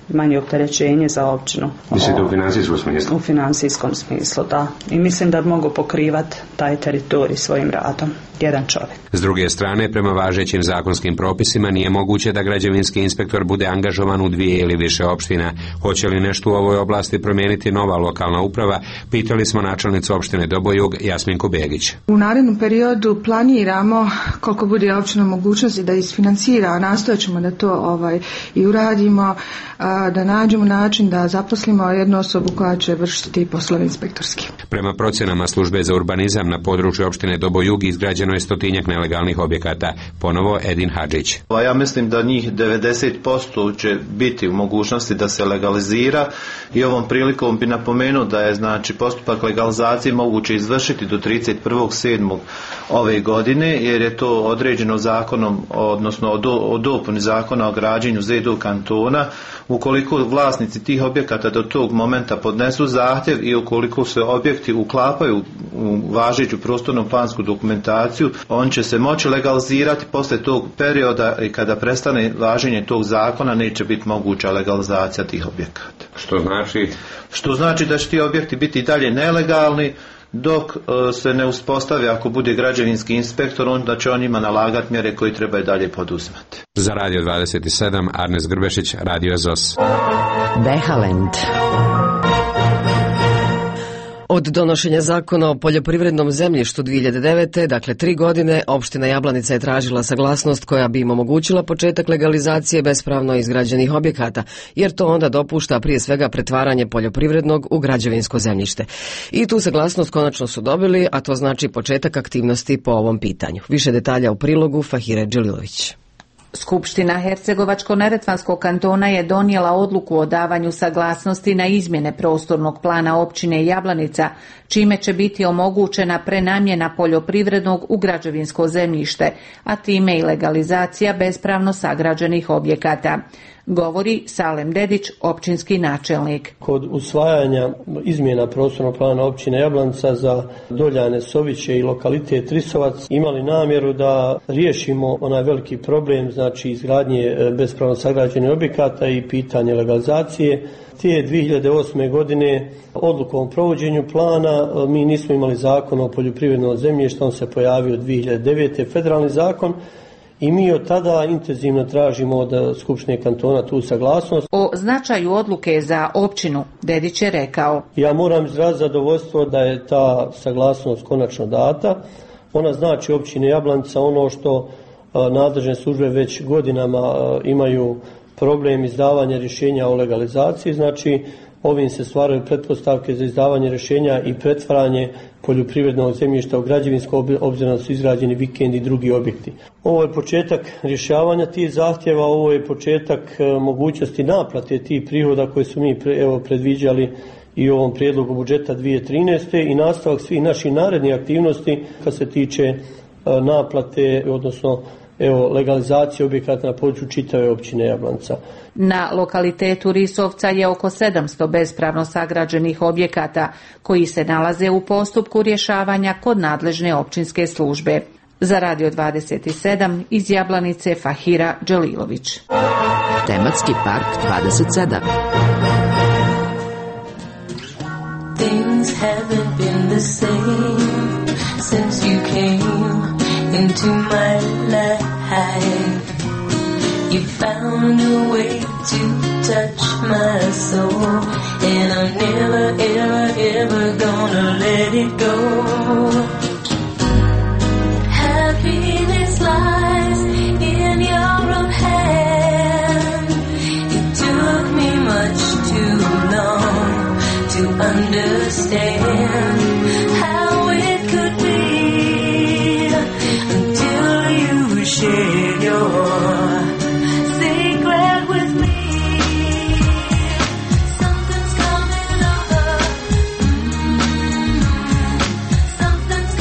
manje opterećenje za općinu. Mislite u financijskom smislu? U financijskom smislu, da. I mislim da mogu pokrivati taj teritorij svojim radom. Jedan čovjek. S druge strane, prema važećim zakonskim propisima nije moguće da građevinski inspektor bude angažovan u dvije ili više opština. Hoće li nešto u ovoj oblasti promijeniti nova lokalna uprava? Pitali smo načelnicu opštine Dobojug Jasminku Begić. U narednom periodu planiramo koliko bude općina mogućnosti da isfinancira, a nastojat ćemo da to ovaj, i uradimo, a, da nađemo način da zaposlimo jednu osobu koja će vršiti poslove inspektorski. Prema procjenama službe za urbanizam na području opštine Dobojug izgrađeno je stotinjak nelegalnih objekata. Ponovo Edin Hadžić. Ja mislim da njih devedeset posto će biti u mogućnosti da se legalizira i ovom prilikom bi napomenuo da je znači postupak legalizacije moguće izvršiti do trideset prvog sedmog ove godine, jer je to određeno zakonom, odnosno o dopuni zakona o građenju Z D O kantona. Ukoliko vlasnici tih objekata do tog momenta podnesu zahtjev i ukoliko se objekti uklapaju u važeću prostorno plansku dokumentaciju, on će se moći legalizirati poslije tog perioda i kada prestane važenje tog zakona neće biti moguća legalizacija tih objekata. Što znači? Što znači da će ti objekti biti i dalje nelegalni dok e, se ne uspostavi, ako bude građevinski inspektor, onda će on njima nalagati mjere koje treba i dalje poduzimati. Za Radio dvadeset sedam, Arnes Grbešić, Radio Z O S. Behalend. Od donošenja zakona o poljoprivrednom zemljištu dvije hiljade devete. dakle tri godine, opština Jablanica je tražila saglasnost koja bi im omogućila početak legalizacije bespravno izgrađenih objekata, jer to onda dopušta prije svega pretvaranje poljoprivrednog u građevinsko zemljište. I tu saglasnost konačno su dobili, a to znači početak aktivnosti po ovom pitanju. Više detalja u prilogu Fahire Đelilović. Skupština Hercegovačko-neretvanskog kantona je donijela odluku o davanju saglasnosti na izmjene prostornog plana općine Jablanica, čime će biti omogućena prenamjena poljoprivrednog u građevinsko zemljište, a time i legalizacija bespravno sagrađenih objekata. Govori Salem Dedić, općinski načelnik. Kod usvajanja izmjena prostornog plana općine Jablanica za Doljane, Soviće i lokalitet Trisovac imali namjeru da riješimo onaj veliki problem, znači izgradnje bespravno sagrađenih objekata i pitanje legalizacije. Te dvije hiljade osme. godine odlukom o provođenju plana mi nismo imali zakon o poljoprivrednom zemljištu, on se pojavio dvije hiljade devete. federalni zakon. I mi od tada intenzivno tražimo od Skupštine kantona tu saglasnost. O značaju odluke za općinu Dedić je rekao: Ja moram izraziti zadovoljstvo da je ta saglasnost konačno data. Ona znači općine Jablanica ono što a, nadležne službe već godinama a, imaju problem izdavanja rješenja o legalizaciji, znači ovim se stvaraju pretpostavke za izdavanje rješenja i pretvaranje poljoprivrednog zemljišta u građevinsko, obzirom da su izgrađeni vikendi i drugi objekti. Ovo je početak rješavanja tih zahtjeva, ovo je početak mogućnosti naplate tih prihoda koje su mi evo, predviđali i u ovom prijedlogu budžeta dvije hiljade trinaeste. i nastavak svih naših narednih aktivnosti kad se tiče naplate, odnosno evo, legalizacije objekata na području čitave općine Jablanica. Na lokalitetu Risovca je oko sedamsto bespravno sagrađenih objekata koji se nalaze u postupku rješavanja kod nadležne općinske službe. Za Radio dvadeset sedam iz Jablanice Fahira Đelilović. Tematski park dvadeset sedam. Things haven't been the same since you came into my life. You found a way to touch my soul, and I'm never, ever, ever gonna let it go. Happiness lies in your own hand. It took me much too long to understand how it could be until you shared your secret with me. Something's coming over. Mm-hmm. Something's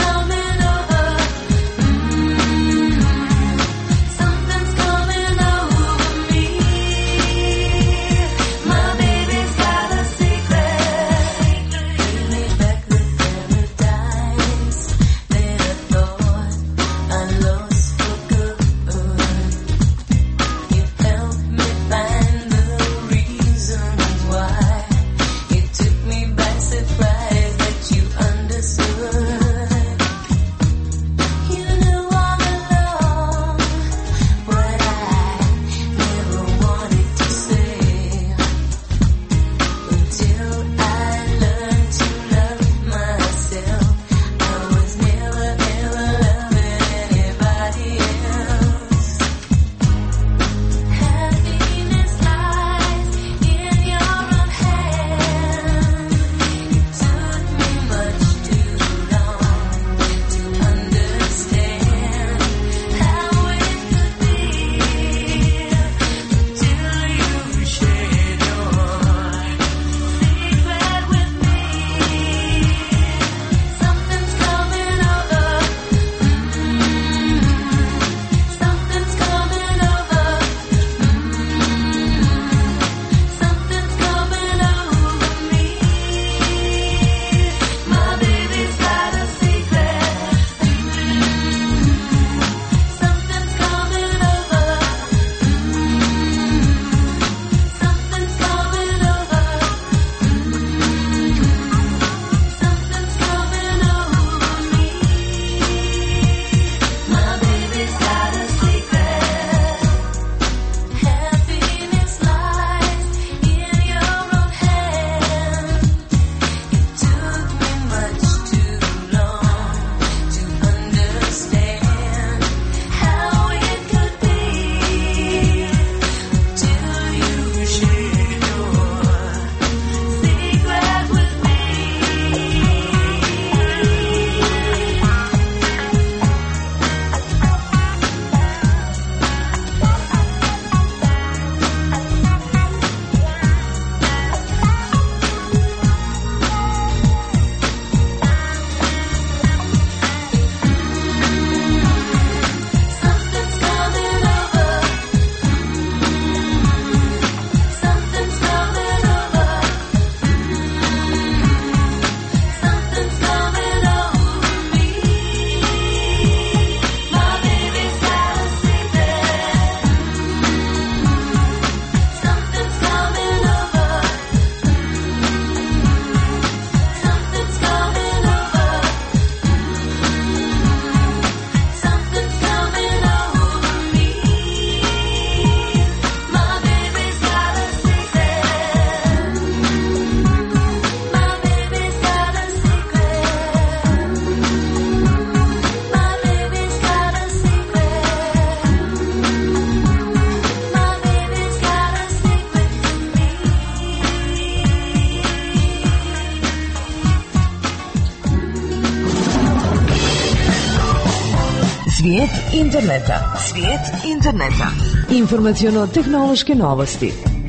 Svijet interneta. Svijet interneta. Informaciono-tehnološke novosti.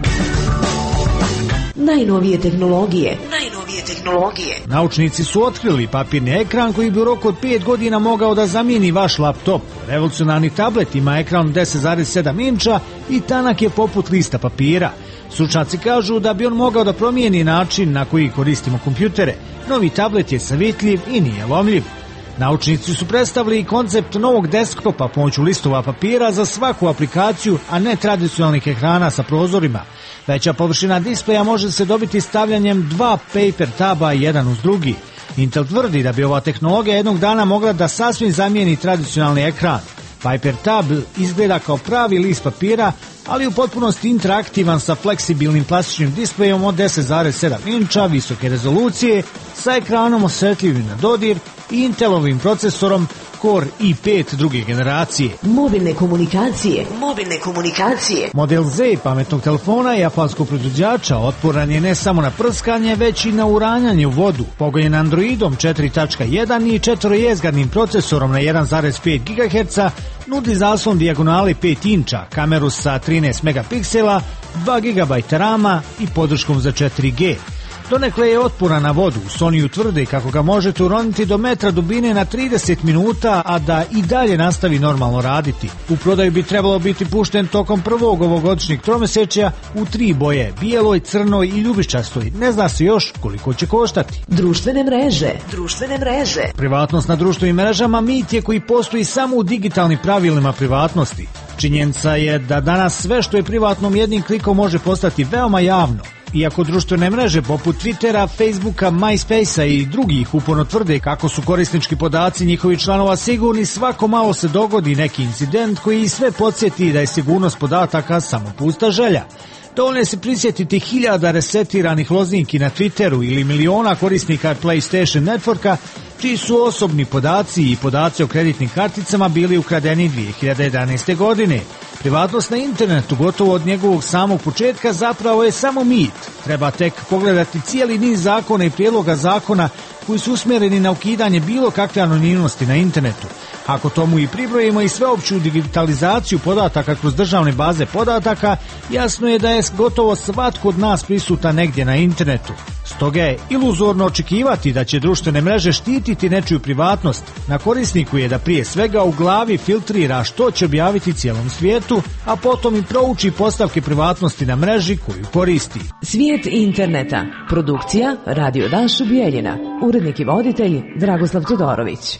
Najnovije tehnologije. Najnovije tehnologije. Naučnici su otkrili papirni ekran koji bi u roku od pet godina mogao da zamijeni vaš laptop. Revolucionarni tablet ima ekran deset zarez sedam inča i tanak je poput lista papira. Stručnjaci kažu da bi on mogao da promijeni način na koji koristimo kompjutere. Novi tablet je savitljiv i nije lomljiv. Naučnici su predstavili koncept novog desktopa pomoću listova papira za svaku aplikaciju, a ne tradicionalnih ekrana sa prozorima. Veća površina displeja može se dobiti stavljanjem dva paper taba jedan uz drugi. Intel tvrdi da bi ova tehnologija jednog dana mogla da sasvim zamijeni tradicionalni ekran. Paper Tab izgleda kao pravi list papira, ali u potpunosti interaktivan sa fleksibilnim plastičnim displejom od deset zarez sedam inča visoke rezolucije, sa ekranom osjetljivim na dodir i Intelovim procesorom Core i pet druge generacije. Mobilne komunikacije. Mobilne komunikacije. Model Z pametnog telefona japanskog proizvođača otporan je ne samo na prskanje, već i na uranjanje u vodu. Pogonjen Androidom četiri tačka jedan i četvorojezgarnim procesorom na jedan zarez pet gigaherca, nudi zaslon dijagonale pet inča, kameru sa trinaest megapiksela, dva gigabajta rama i podrškom za četiri G. Donekle je otporan na vodu. Sony tvrde kako ga možete uroniti do metra dubine na trideset minuta, a da i dalje nastavi normalno raditi. U prodaju bi trebalo biti pušten tokom prvog ovogodišnjeg tromesečja u tri boje, bijeloj, crnoj i ljubičastoj. Ne zna se još koliko će koštati. Društvene mreže. Društvene mreže. Privatnost na društvenim mrežama mit je koji postoji samo u digitalnim pravilima privatnosti. Činjenica je da danas sve što je privatnom jednim klikom može postati veoma javno. Iako društvene mreže poput Twittera, Facebooka, MySpacea i drugih uporno tvrde kako su korisnički podaci njihovih članova sigurni, svako malo se dogodi neki incident koji sve podsjeti da je sigurnost podataka samo pusta želja. Dovoljno je se prisjetiti hiljada resetiranih lozinki na Twitteru ili miliona korisnika PlayStation Networka, čiji su osobni podaci i podaci o kreditnim karticama bili ukradeni dvije hiljade jedanaeste. godine. Privatnost na internetu gotovo od njegovog samog početka zapravo je samo mit. Treba tek pogledati cijeli niz zakona i prijedloga zakona koji su usmjereni na ukidanje bilo kakve anonimnosti na internetu. Ako tomu i pribrojimo i sveopću digitalizaciju podataka kroz državne baze podataka, jasno je da je gotovo svatko od nas prisutan negdje na internetu. Stoga je iluzorno očekivati da će društvene mreže štititi nečiju privatnost. Na korisniku je da prije svega u glavi filtrira što će objaviti cijelom svijetu, a potom i prouči postavke privatnosti na mreži koju koristi. Svijet interneta. Produkcija Radio Dašo Bijeljina. Urednik i voditelj Dragoslav Todorović.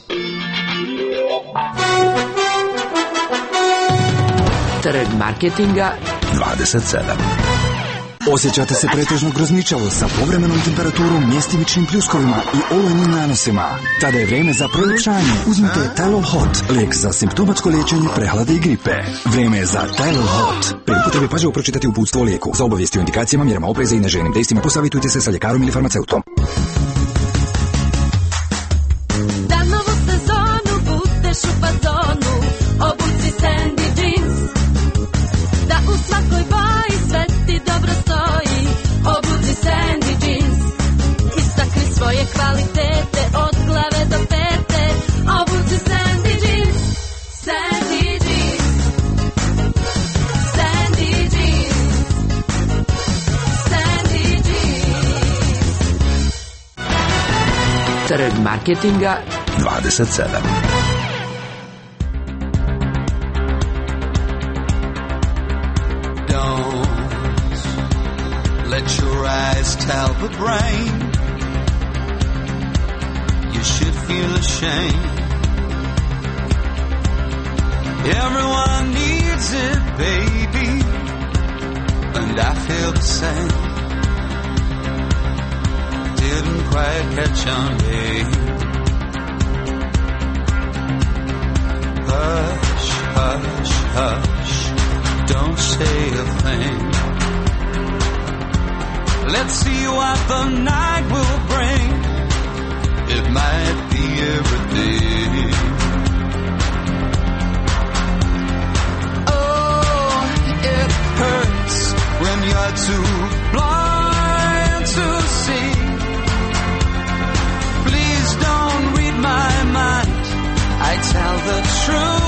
Trg marketinga dvadeset sedam. Osjećate se pretežno grozničavo sa povremenom temperaturom, mjestimičnim pljuskovima i olujnim nanosima? Tada je vrijeme za proljepšanje. Uzmite Tylol Hot, lijek za simptomatsko liječenje prehlade i gripe. Vrijeme je za Tylol Hot. Prije upotrebe pažljivo pročitati uputstvo o lijeku. Za obavijesti o indikacijama, mjerama opreza i neželjenim dejstvima posavitujte se sa ljekarom ili farmaceutom. Da novu sezonu budeš u fazonu, obuci Sandy jeans. Da u svakoj boji sve ti dobro stoji, obuci Sandy jeans. Istakni svoje kvalitete od glave do pete, obuci Sandy jeans. Sandy jeans. Sandy jeans. Sandy jeans. Trg marketinga dvadeset sedam. Let your eyes tell the brain you should feel ashamed. Everyone needs it, baby, and I feel the same. Didn't quite catch on, babe. Hush, hush, hush, don't say a thing. Let's see what the night will bring. It might be everything. Oh, it hurts when you're too blind to see. Please don't read my mind. I tell the truth.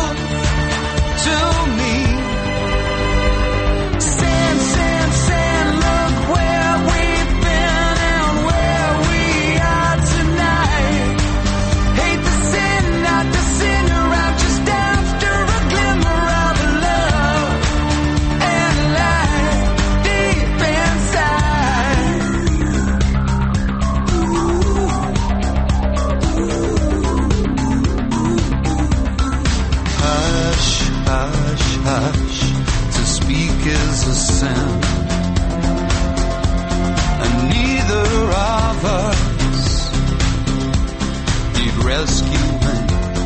rescue me.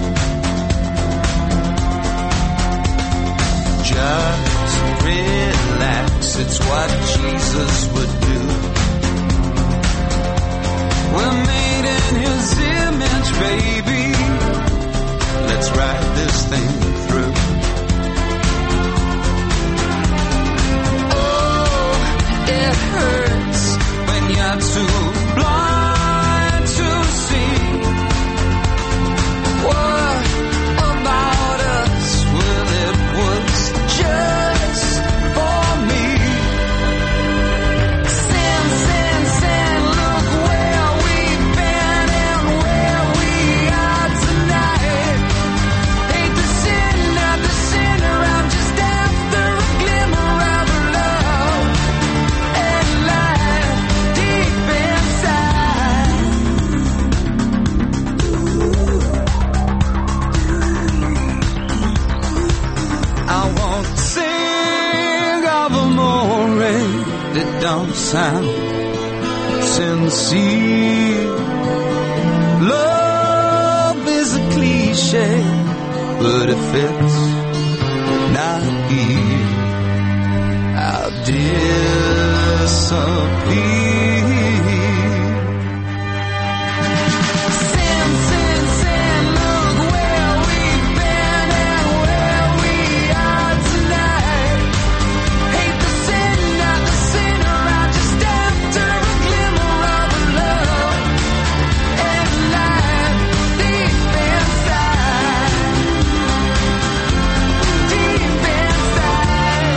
Just relax, it's what Jesus would do. We're made in His image, baby. Let's ride this thing through. Oh, it hurts when you're too blind to see. What about us? Well, it was just for me. Sin, sin, sin, look where we've been and where we are tonight. Hate the sin, not the sinner, I'm just after a glimmer of love and light deep inside. I won't sing of amore that don't sound sincere. Love is a cliche, but if it's not here, I'll disappear. Sin, sin, sin, look where we've been and where we are tonight. Hate the sin, not the sinner, I'm just after a glimmer of love and light deep inside. Deep inside.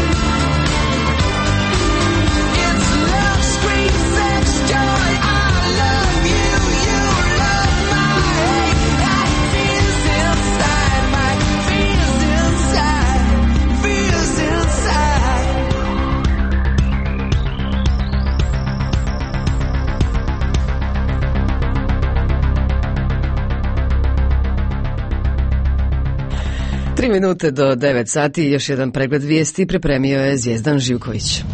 It's love, sweet sex, joy. I love you, you love my hate. That feels inside, my feels inside, feels inside. Tri minute do devet sati, još jedan pregled vijesti pripremio je Zvijezdan Živković.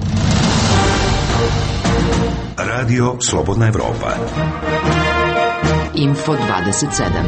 Radio Slobodna Evropa. Info dvadeset sedam.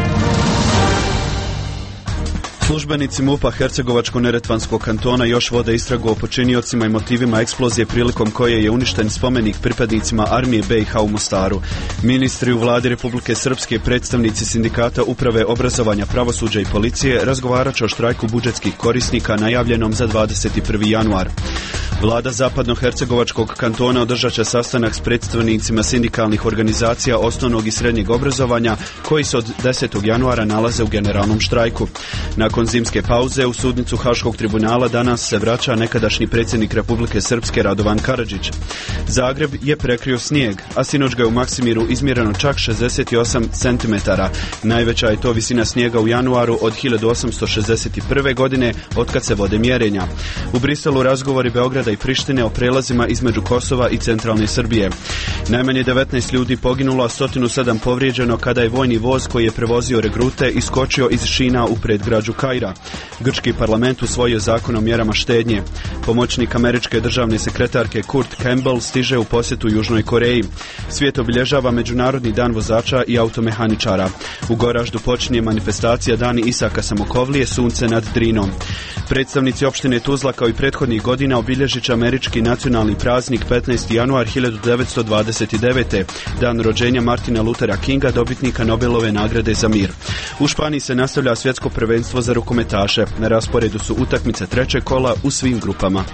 Službenici MUP-a Hercegovačko-neretvanskog kantona još vode istragu o počiniocima i motivima eksplozije prilikom koje je uništen spomenik pripadnicima armije B i H u Mostaru. Ministri u vladi Republike Srpske, predstavnici sindikata uprave obrazovanja, pravosuđa i policije razgovarat će o štrajku budžetskih korisnika najavljenom za dvadeset prvi januar. Vlada Zapadno-Hercegovačkog kantona održat će sastanak s predstavnicima sindikalnih organizacija osnovnog i srednjeg obrazovanja koji se od desetog januara nalaze u generalnom štrajku. Nakon zimske pauze u sudnicu Haškog tribunala danas se vraća nekadašnji predsjednik Republike Srpske Radovan Karadžić. Zagreb je prekrio snijeg, a sinoć ga je u Maksimiru izmjereno čak šezdeset osam centimetara. Najveća je to visina snijega u januaru od hiljadu osamsto šezdeset prve godine otkad se vode mjerenja. U Briselu razgovori Beograda i Prištine o prelazima između Kosova i centralne Srbije. Najmanje devetnaest ljudi poginulo, a sto sedam povrijeđeno kada je vojni voz koji je prevozio regrute iskočio iz šina u predgrađu Kaira. Grčki parlament usvojio zakon o mjerama štednje. Pomoćnik američke državne sekretarke Kurt Campbell stiže u posjetu Južnoj Koreji. Svijet obilježava Međunarodni dan vozača i automehaničara. U Goraždu počinje manifestacija Dani Isaka Samokovlije, sunce nad Drinom. Predstavnici opštine Tuzla kao i prethodnih godina obilježit će američki nacionalni praznik petnaesti januar hiljadu devetsto dvadeset devete. dan rođenja Martina Luthera Kinga, dobitnika Nobelove nagrade za mir. U Španiji se nastavlja svjetsko prvenstvo za rukometaše. Na rasporedu su utakmice trećeg kola u svim grupama.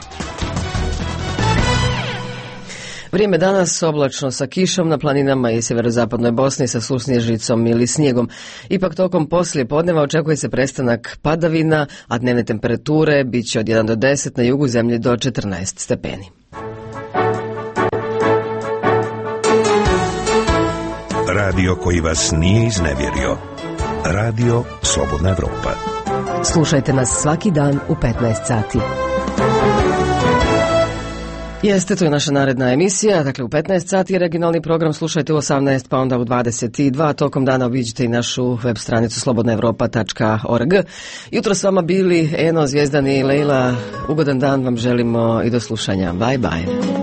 Vrijeme danas oblačno sa kišom na planinama i sjeverozapadnoj Bosni sa susnježicom ili snijegom. Ipak tokom poslije podneva očekuje se prestanak padavina, a dnevne temperature bit će od jedan do deset, na jugu zemlje do četrnaest stepeni. Radio koji vas nije iznevjerio. Radio Slobodna Evropa. Slušajte nas svaki dan u petnaest sati. Jeste, to je naša naredna emisija, dakle u petnaest sati regionalni program slušajte u osamnaest, pa onda u dvadeset dva, tokom dana obiđite i našu web stranicu slobodna evropa tačka org. Jutro s vama bili Eno, Zvijezdan i Lejla, ugodan dan vam želimo i do slušanja, bye bye.